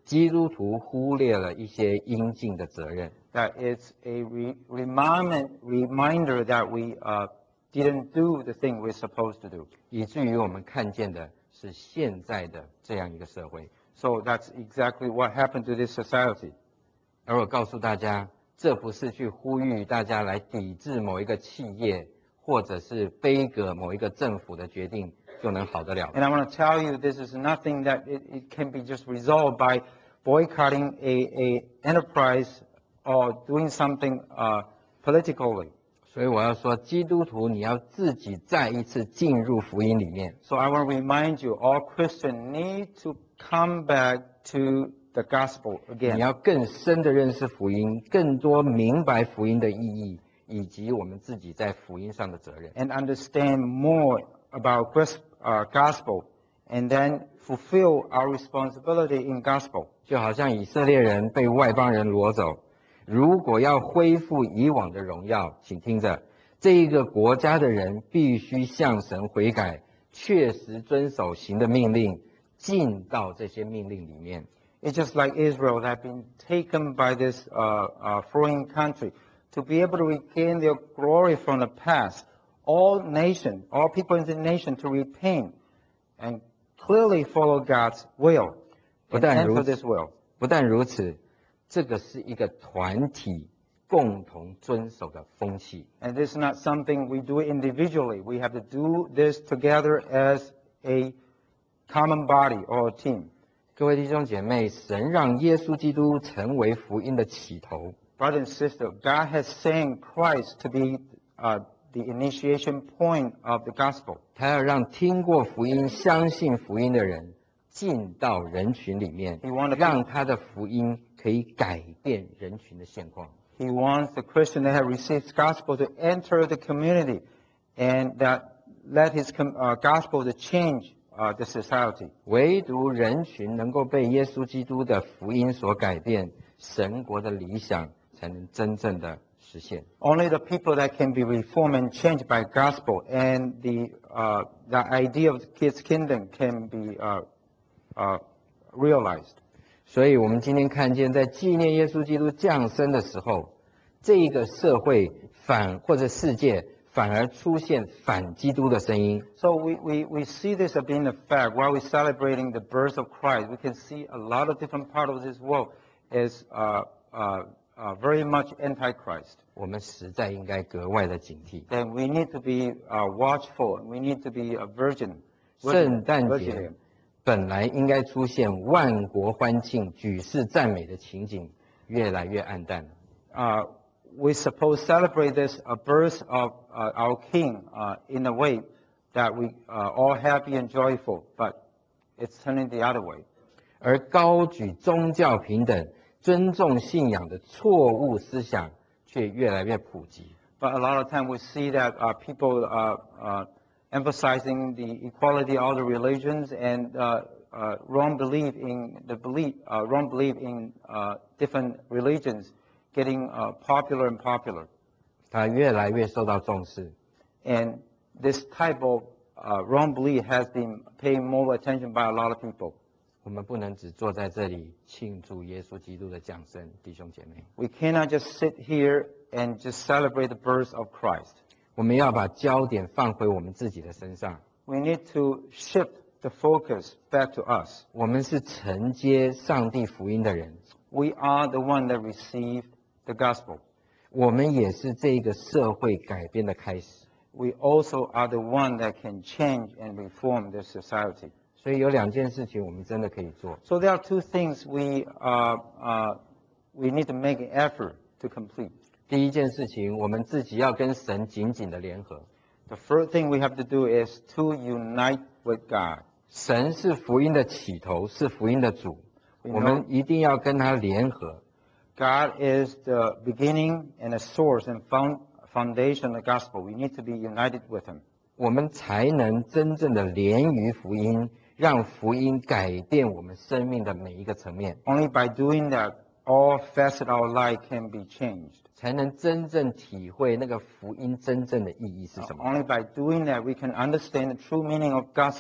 基督徒忽略了一些应尽的责任。 That it's a re reminder, reminder that we uh, didn't do the thing we're supposed to do. 以至于我们看见的是现在的这样一个社会。 So that's exactly what happened to this society. 而我告诉大家，这不是去呼吁大家来抵制某一个企业，或者是背革某一个政府的决定就能好得了。 And I want to tell you, this is nothing that it, it can be just resolved by boycotting a, a enterprise or doing something uh, politically. 所以我要说，基督徒你要自己再一次进入福音里面。 So I want to remind you, all Christians need to come back to the gospel 你 again 要更深的认识福音，更多明白福音的意义，以及我们自己在福音上的责任。 and understand more about gos- uh, gospel, and then fulfill our responsibility in gospel. 就好像以色列人被外邦人掳走，如果要恢复以往的荣耀，请听着，这一个国家的人必须向神悔改，确实遵守行的命令，进到这些命令里面。 It's just like Israel that have been taken by this uh, uh, foreign country to be able to regain their glory from the past. All nation, all people in the nation to repent and clearly follow God's will and 不但 enter 如 this 此， will. 不但如此，这个是一个团体共同遵守的风气。 And this is not something we do individually. We have to do this together as a common body or a team. 各位弟兄姐妹，神让耶稣基督成为福音的起头。 Brother and sister, God has sent Christ to be uh, the initiation point of the gospel. 他要让听过福音、相信福音的人进到人群里面 He wanted， 让他的福音可以改变人群的现况。 He wants the Christian that have received gospel to enter the community and that let his com- uh, gospel to change uh, the society. 唯独人群能够被耶稣基督的福音所改变，神国的理想才能真正的实现。 Only the people that can be reformed and changed by gospel and the, uh, the idea of His kingdom can be uh, uh, realized. 所以，我们今天看见，在纪念耶稣基督降生的时候，这一个社会反或者世界反而出现反基督的声音。 So we, we, we see this as being a fact. While we're celebrating the birth of Christ, we can see a lot of different parts of this world is uh, uh, uh, very much anti-Christ. 我们实在应该格外的警惕。 Then we need to be uh, watchful. We need to be a virgin. 圣诞 Vigilant. 节本来应该出现万国欢庆、举世赞美的情景，越来越暗淡了。 Uh, we suppose celebrate this uh, birth of uh, our King uh, in a way that we uh, all happy and joyful, but it's turning the other way. 而高举宗教平等、尊重信仰的错误思想，却越来越普及。 But a lot of time we see that uh, people uh, uh, emphasizing the equality of the religions and uh, uh, wrong belief in the belief, uh, wrong belief in uh, different religions getting uh, popular and popular. 它越来越受到重视。 And this type of uh, wrong belief has been paying more attention by a lot of people. 我们不能只坐在这里庆祝耶稣基督的降生，弟兄姐妹， We cannot just sit here and just celebrate the birth of Christ. 我们要把焦点放回我们自己的身上。 We need to shift the focus back to us. 我们是承接上帝福音的人， We are the one that received the gospel. 我们也是这个社会改变的开始。 We also are the one that can change and reform the society. 所以有两件事情我们真的可以做。 So there are two things we, uh, uh, we need to make an effort to complete. 第一件事情，我们自己要跟神紧紧的联合。 The first thing we have to do is to unite with God. 神是福音的起头，是福音的主， We 我 know 们一定要跟他联合。 God is the beginning and the source and found, foundation of the gospel. We need to be united with Him. 我们才能真正的连于福音，让福音改变我们生命的每一个层面， Only by doing that, all facets of our life can be changed. 才能真正体会那个福音真正的意义是什么。 Only by doing that, we can understand the true meaning of gospel.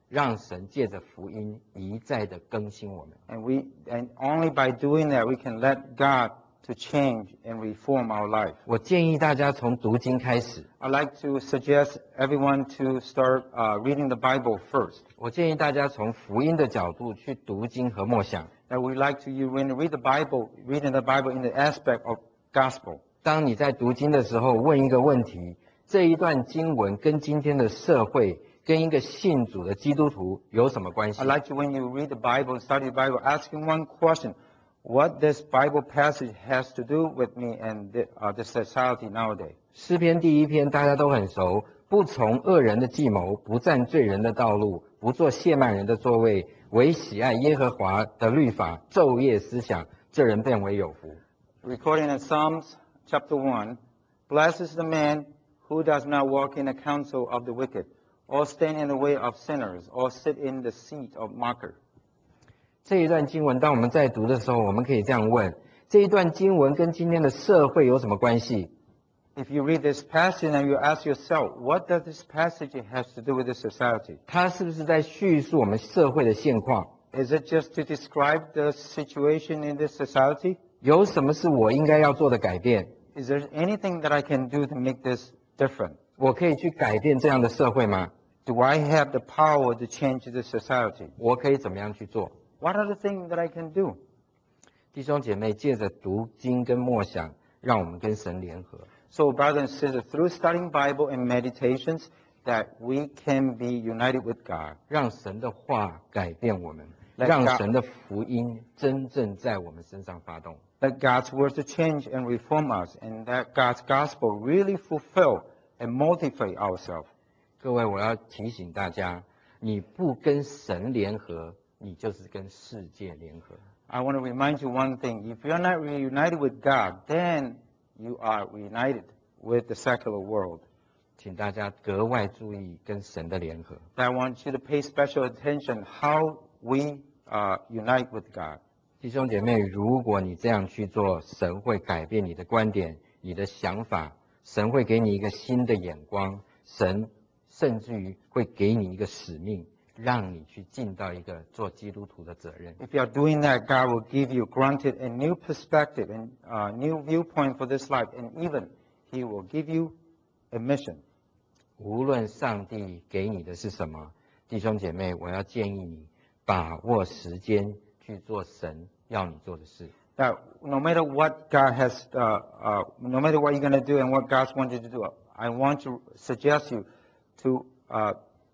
让神借着福音一再的更新我们。 And we, and only by doing that, we can let God to change and reform our life. 我建议大家从读经开始。 I'd like to suggest everyone to start uh, reading the Bible first. 我建议大家从福音的角度去读经和默想。 That we like to, you when you read the Bible, reading the Bible in the aspect of gospel. 当你在读经的时候，问一个问题：这一段经文跟今天的社会、跟一个信主的基督徒有什么关系 I'd？ like to, when you read the Bible and study the Bible, asking one question: what this Bible passage has to do with me and the, uh, the society nowadays. 诗篇第一篇大家都很熟，不从恶人的计谋，不占罪人的道路，不做亵慢人的座位，唯喜爱耶和华的律法，昼夜思想，这人便为有福。 Recording in Psalms chapter one, blessed is the man who does not walk in the counsel of the wicked, or stand in the way of sinners, or sit in the seat of mockers. 这一段经文，当我们在读的时候，我们可以这样问：这一段经文跟今天的社会有什么关系？ If you read this passage and you ask yourself, what does this passage have to do with the society? 它是不是在叙述我们社会的现况？ Is it just to describe the situation in this society? 有什么是我应该要做的改变？ Is there anything that I can do to make this different? 我可以去改变这样的社会吗？ Do I have the power to change the society? 我可以怎么样去做？ What are the things that I can do? 弟兄姐妹，借着读经跟默想，让我们跟神联合。 So, brothers and sisters, through studying Bible and meditations, that we can be united with God. 让神的话改变我们， Let 让 God- 神的福音真正在我们身上发动。 Let God's word to change and reform us, and that God's gospel really fulfill and motivate ourselves. 各位，我要提醒大家，你不跟神联合，你就是跟世界联合。 I want to remind you one thing. If you're not reunited with God, then you are reunited with the secular world. 请大家格外注意跟神的联合。 I want you to pay special attention how we uh, unite with God. 弟兄姐妹，如果你这样去做，神会改变你的观点、你的想法，神会给你一个新的眼光，神甚至于会给你一个使命，让你去尽到一个做基督徒的责任。 If you are doing that, God will give you granted a new perspective and a new viewpoint for this life, and even He will give you a mission. 无论上帝给你的是什么，弟兄姐妹，我要建议你把握时间去做神要你做的事。 That no matter what God has, uh, uh, no matter what you're going to do and what God's wanted you to do, I want to suggest you to uh,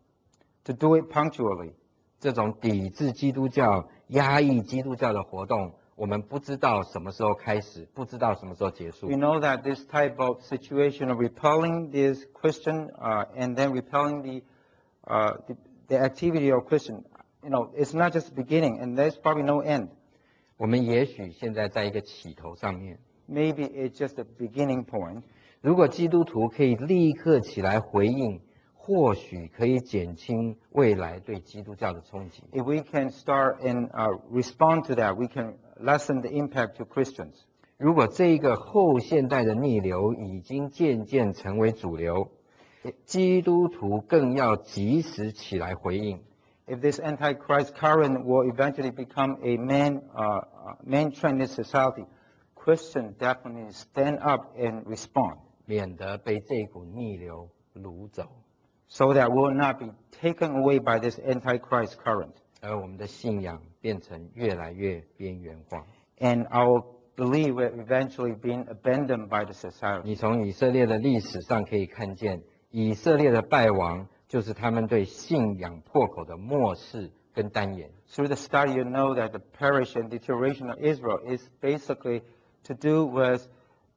to do it punctually. 这种抵制基督教、压抑基督教的活动，我们不知道什么时候开始，不知道什么时候结束 We。know that this type of situation of repelling this Christian uh, and then repelling the, uh, the the activity of Christian, you know, it's not just the beginning, and there's probably no end. 我们也许现在在一个起头上面， Maybe it's just a beginning point. 如果基督徒可以立刻起来回应，或许可以减轻未来对基督教的冲击。 If we can start and uh, respond to that, we can lessen the impact to Christians. 如果这一个后现代的逆流已经渐渐成为主流，基督徒更要及时起来回应。 If this antichrist current will eventually become a main, uh, uh, main trend in society, Christians definitely stand up and respond 免得被这股逆流掳走， so that we'll not be taken away by this antichrist current 而我们的信仰变成越来越边缘化。 and our belief will eventually being abandoned by the society. 你从以色列的历史上可以看见，以色列的败亡就是他们对信仰破口的漠视跟单言。 Through the study, you know that the perish and deterioration of Israel is basically to do with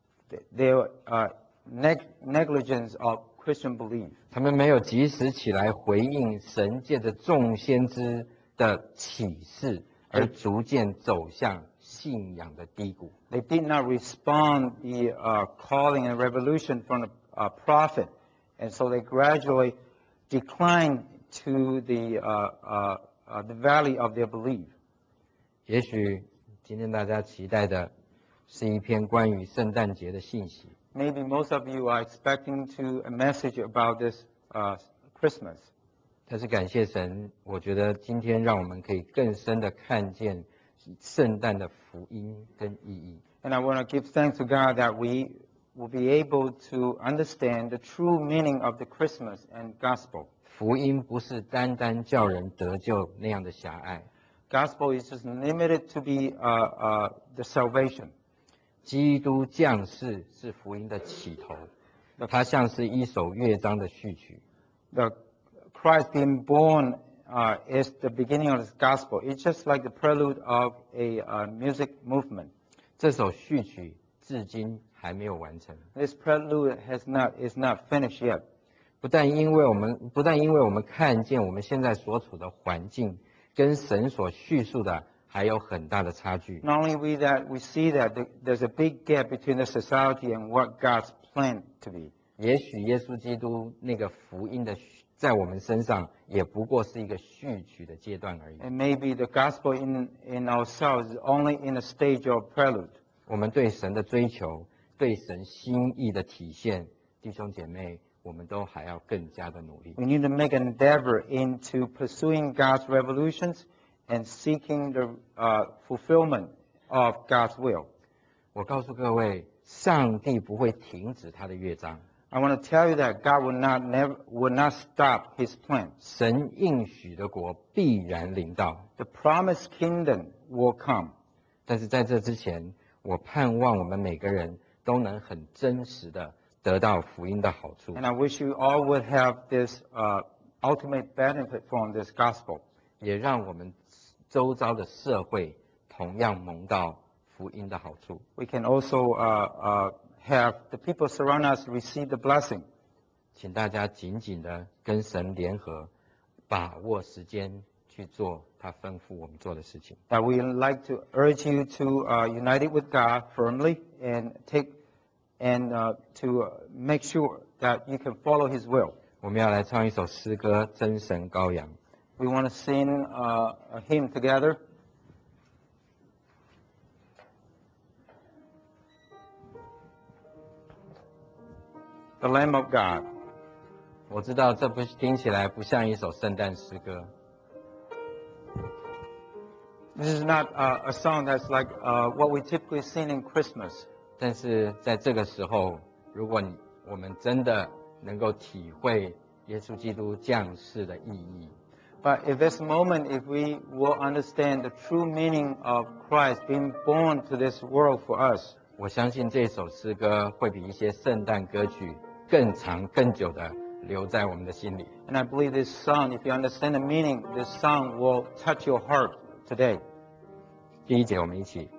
their uh, neg- negligence of Christian belief. 他们没有及时起来回应神借着众先知的启示，而逐渐走向信仰的低谷。 They did not respond the uh, calling and revolution from the uh, prophet, and so they gradually declined to the uh, uh, uh, the valley of their belief. 也许今天大家期待的是一篇关于圣诞节的信息， Maybe most of you are expecting to a message about this uh, Christmas. 但是感谢神，我觉得今天让我们可以更深的看见圣诞的福音跟意义。 And I want to give thanks to God that we will be able to understand the true meaning of the Christmas and gospel. 福音不是单单叫人得救那样的狭隘， Gospel is just limited to be uh, uh, the salvation. 基督降世是福音的起头，它像是一首乐章的序曲。 The Christ being born uh, is the beginning of this gospel. It's just like the prelude of a uh, music movement. 这首序曲至今还没有完成。 This prelude has not is not finished yet. 不但因为我们不但因为我们看见我们现在所处的环境跟神所叙述的还有很大的差距， Not only we that we see that the, there's a big gap between the society and what God's planned to be. 也许耶稣基督那个福音的在我们身上也不过是一个序曲的阶段而已。 And maybe the gospel in in ourselves is only in a stage of prelude. 我们对神的追求，对神心意的体现，弟兄姐妹，我们都还要更加的努力。 We need to make an endeavor into pursuing God's revolutions and seeking the uh, fulfillment of God's will. 我告诉各位，上帝不会停止他的乐章， I want to tell you that God will not never will not stop His plan. 神应许的国必然临到。 The promised kingdom will come. 但是在这之前，我盼望我们每个人都能很真实的得到福音的好处， And I wish you all would have this uh, ultimate benefit from this gospel. 也让我们周遭的社会同样蒙到福音的好处。 We can also uh, uh, have the people surround us receive the blessing. 请大家紧紧的跟神联合，把握时间去做他吩咐我们做的事情。 That we like to urge you to uh, unite it with God firmly and take and uh, to uh, make sure that you can follow His will. 我们要来唱一首诗歌《真神羔羊》。 We want to sing uh, a hymn together. The Lamb of God. 我知道这不听起来不像一首圣诞诗歌， This is not uh, a song that's like uh, what we typically sing in Christmas. 但是在这个时候，如果你我们真的能够体会耶稣基督降世的意义， But at this moment, if we will understand the true meaning of Christ being born to this world for us, 我相信这首诗歌会比一些圣诞歌曲更长、更久的留在我们的心里。 and I believe this song, if you understand the meaning, this song will touch your heart today. 第一节，我们一起。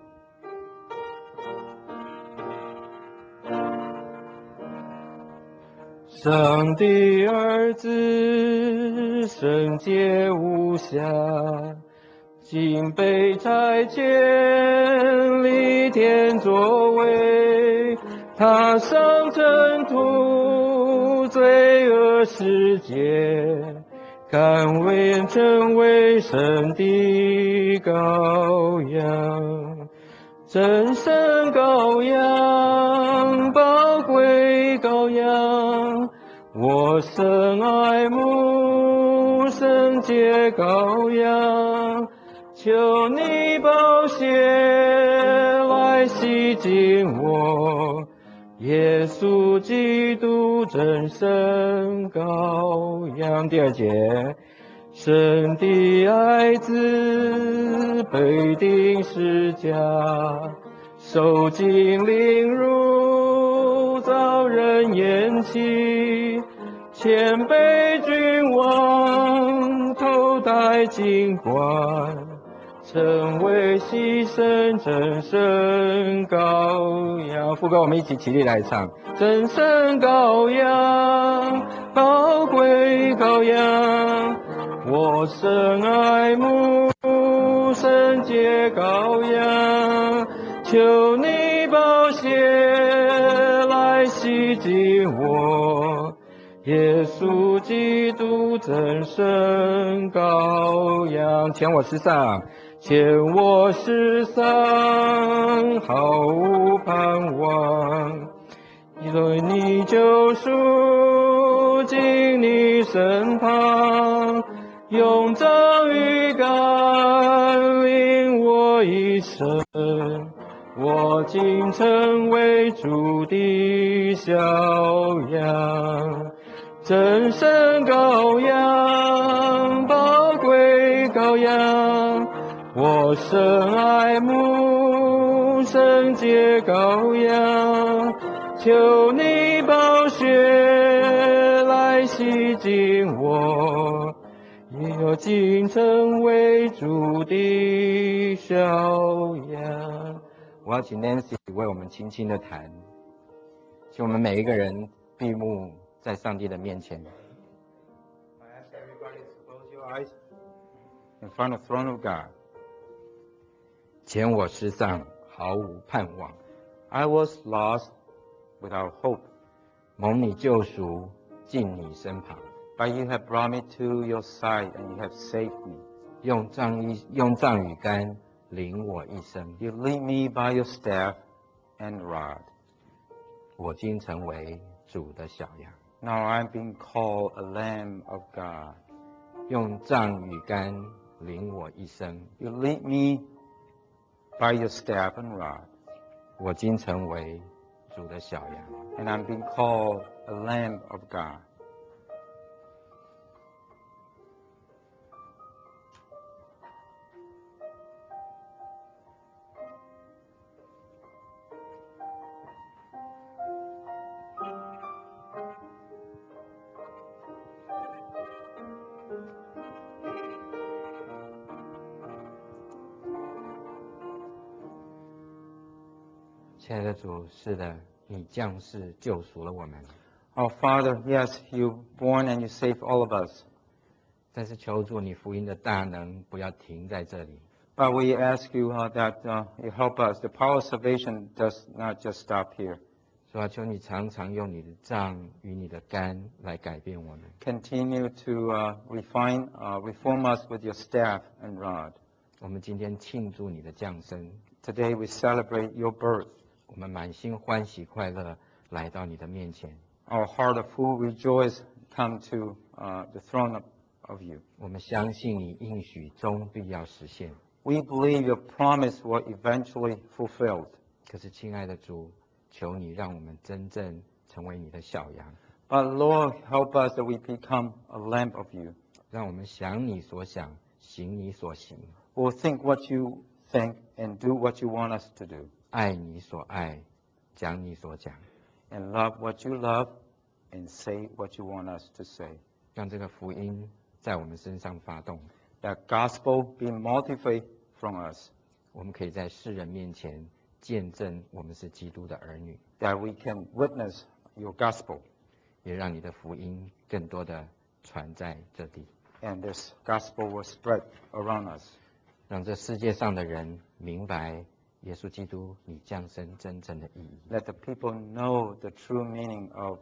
上帝儿子，圣洁无瑕，竟被差遣离天作为，他上尘土，罪恶世界，甘为成为神的羔羊，真神羔羊，宝贵羔羊，我深爱慕圣洁羔羊，求你宝血来洗净我，耶稣基督真神羔羊。第二节，神的爱子被钉十架，受尽凌辱，遭人厌弃，谦卑君王，头戴金冠，成为牺牲真神羔羊。副歌我们一起起立来唱，真神羔羊，宝贵羔羊，我深爱慕圣洁羔羊，求你宝血来洗净我，耶稣基督真神羔羊，牵我世上，牵我世上，毫无盼望，因为你救赎住进你身旁，用杖与竿领我一生。我竟成为主的小羊，真神羔羊，宝贵羔羊，我深爱慕圣洁羔羊，求你宝血来洗净我，我竟成为主的小羊。 我要请 Nancy 为我们轻轻的弹，请我们每一个人闭目在上帝的面前。 I ask everybody to close your eyes in front of the throne of God. 前我失丧，毫无盼望， I was lost without hope, 蒙你救赎，进你身旁， but you have brought me to your side and you have saved me. 用杖一用杖与竿领我一生。 You lead me by your staff and rod. 我今成为主的小羊， Now I'm being called a lamb of God. 用杖与竿领我一生。 You lead me by your staff and rod. 我今成为主的小羊， And I'm being called a lamb of God. 亲爱的主，是的，你降世救赎了我们， Our Father, yes, you born and you save all of us. 但是求主你福音的大能不要停在这里， But we ask you uh, that uh, you help us. The power of salvation does not just stop here. 主啊，求你常常用你的杖与你的竿来改变我们。 Continue to uh, refine, uh, reform us with your staff and rod. 我们今天庆祝你的降生， Today we celebrate your birth. 我们满心欢喜快乐来到你的面前， Our heart of full rejoice come to uh, the throne of, of you. 我们相信你应许终必要实现。 We believe your promise will eventually fulfilled. 可是，亲爱的主，求你让我们真正成为你的小羊， But Lord, help us that we become a lamb of you. 让我们想你所想，行你所行， We'll think what you think and do what you want us to do. 爱你所爱，讲你所讲， And love what you love and say what you want us to say. 让这个福音在我们身上发动， That gospel be multiplied from us. 我们可以在世人面前见证我们是基督的儿女， That we can witness your gospel. 也让你的福音更多的传在这地， And this gospel will spread around us. 让这世界上的人明白耶稣基督你降生真正的意义。 Let the people know the true meaning of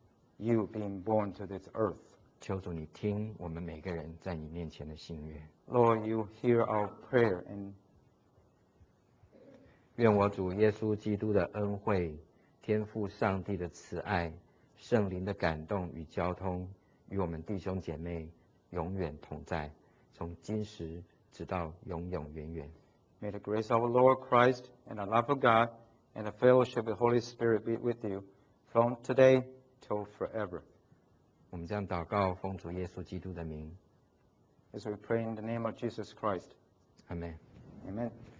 you being born to this earth. 求主你听我们每个人在你面前的心愿， Lord, you hear our prayer and 愿我主耶稣基督的恩惠、天父上帝的慈爱、圣灵的感动与交通，与我们弟兄姐妹永远同在，从今时直到永永远远。 may the grace of our Lord Christ and the love of God and the fellowship of the Holy Spirit be with you from today till forever. 我们这样祷告，奉主耶稣基督的名， As we pray in the name of Jesus Christ. 阿门。 Amen.